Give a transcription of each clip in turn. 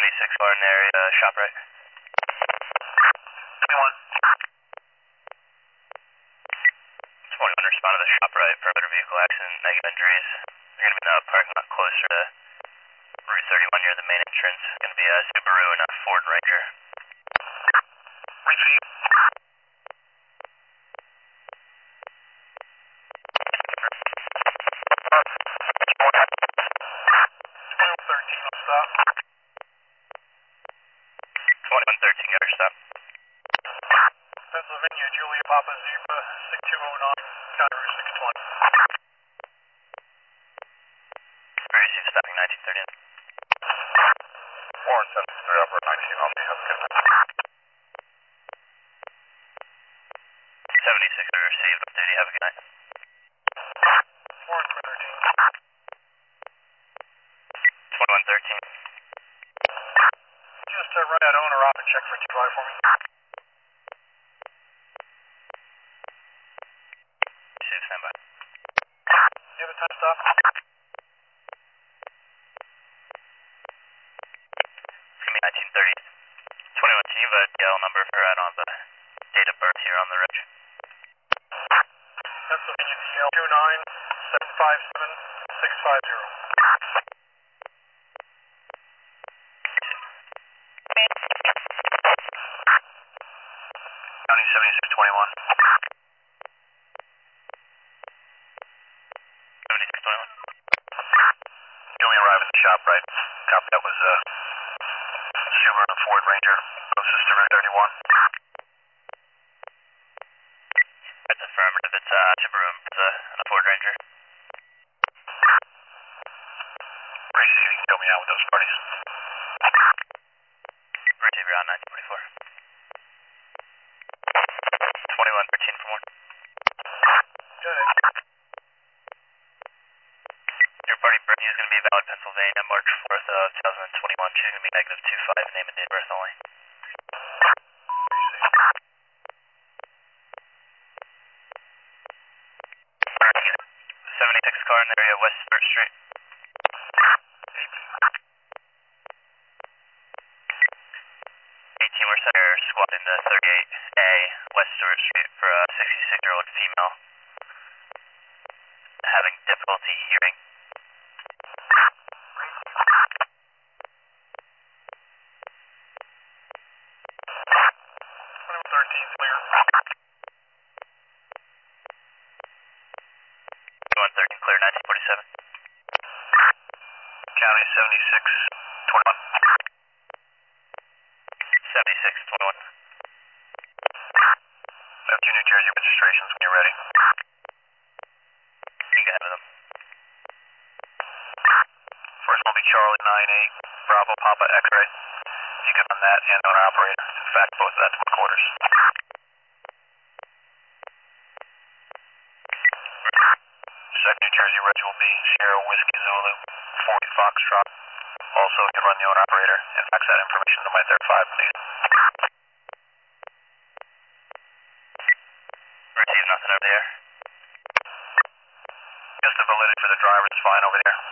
76 car in the area, shop right. 21. 21 responded to shop right, perimeter vehicle accident, negative injuries. They're going to be in the parking lot closer to Route 31 near the main entrance. It's going to be a Subaru and a Ford Ranger. Wait for you. 2113, stop. 2113, got her stop. Pennsylvania, Julia Papa Zebra, 6209, County Route 620. Very safe, stopping 1930. 4 and 73 upper 19, I'll be have a good night. 76 are received, up duty, have a good night. 4 and 13. 2113. Just right out owner off and check for drive for me. Safe, standby. You have a time stop? It's going to be 1930. 21, you have a DL number for right on the date of birth here on the ridge. Pennsylvania DL 29757 650. County 7621. 7621. You only arrived in the shop, right? Copy, that was Subaru and Ford Ranger, closest to Route 31. That's affirmative, it's Subaru and a Ford Ranger. Racy, you can help me out with those parties. Route on 1944. 2113 for 1. Go ahead. Your party birthday is going to be valid Pennsylvania, March 4th of 2021. She's going to be negative 25, name and date of birth only. 76 car in the area, West 3rd Street. 18, we're center squad in the 38A, West Stewart Street for a 66-year-old female having difficulty hearing. 2113, clear. 2113, clear, 1947. County 7621. 7621. I have 2 New Jersey registrations when you're ready. You can get ahead of them. First one will be Charlie 98, Bravo Papa X-ray. You can run that and owner operator. In fact, both of that's quarters. Second New Jersey reg will be Sierra Whiskey Zulu, 40 Foxtrot. Also, you can run the owner operator and fax that information to my 35, please. Receive nothing over there. Just the validity for the driver is fine over there.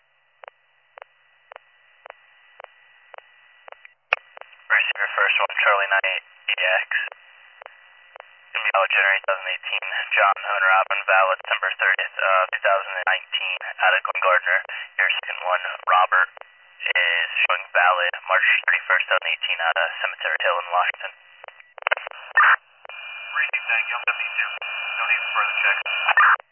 Receive your first one, Charlie 98 EX. Gonna be valid January 2018. John, owner op and valid December 30th of 2019 out of Glen Gardner. Your second one, Robert, is showing valid March 31st, 2018 out of Cemetery Hill in Washington. Reading, thank you. I'm 72. No need for further checks.